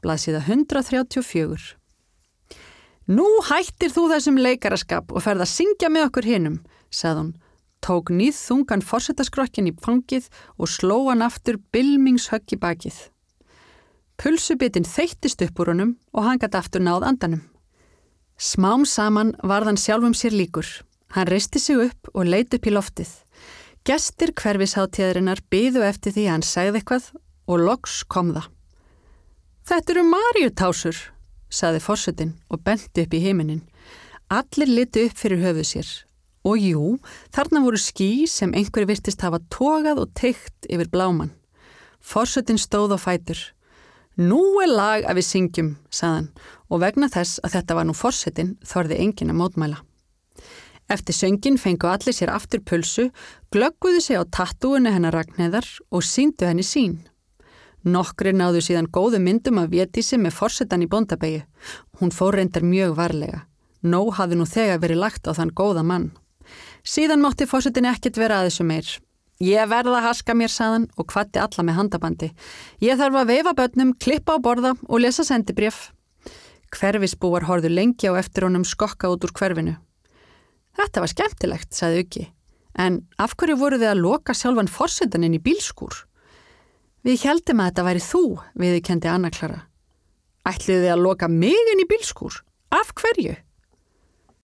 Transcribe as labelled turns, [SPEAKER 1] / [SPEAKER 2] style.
[SPEAKER 1] blaðsíða 134. Nú hættir þú þessum leikaraskap og ferð að syngja með okkur hinum, sagði hún, tók níðþungan forsetaskrokkinn í fangið og sló hann aftur bylmingshögg í bakið. Pulsubitinn þeyttist upp úr honum og hann gat aftur náð andanum. Smám saman varð hann sjálfum sér líkur. Hann reisti sig upp og leit upp í loftið. Gestir hverfishátíðarinnar biðu eftir því að hann segði eitthvað og loks kom það. Þetta eru Maríutásur, sagði forsetinn og benti upp í himinin. Allir litu upp fyrir höfuð sér. Og jú, þarna voru ský sem einhver virtist hafa togað og teygt yfir bláman. Forsetinn stóð á fætur. Nú lag að við syngjum, sagði hann, og vegna þess að þetta var nú forsetinn þorði enginn að mótmæla. Eftir söngin fengu allir sér aftur pulsu, glögguðu sig á tattúinu hennar Ragnheiðar og sýndu henni sín. Nokkrir náðu síðan góðu myndum af Védísi með forsetan í bóndabeyju. Hún fór reyndar mjög varlega. Nóg hafði nú þegar verið lagt á þann góða mann. Síðan mátti forsetin ekkert vera að þessu meir. Ég verða að haska mér, sagðan og kvaddi alla með handabandi. Ég þarf að veifa börnum, klippa á borða og lesa sendibréf. Hverfisbúar horfðu lengi á eftir honum skokka út úr hverfinu. Þetta var skemmtilegt, sagði Uggi. En af hverju voru þið að loka sjálfan forsetaninn í bílskúr? Við héldum að þetta væri þú, viðurkenndi Anna Klara. Ætluðu þið að loka mig inn í bílskúr? Af hverju?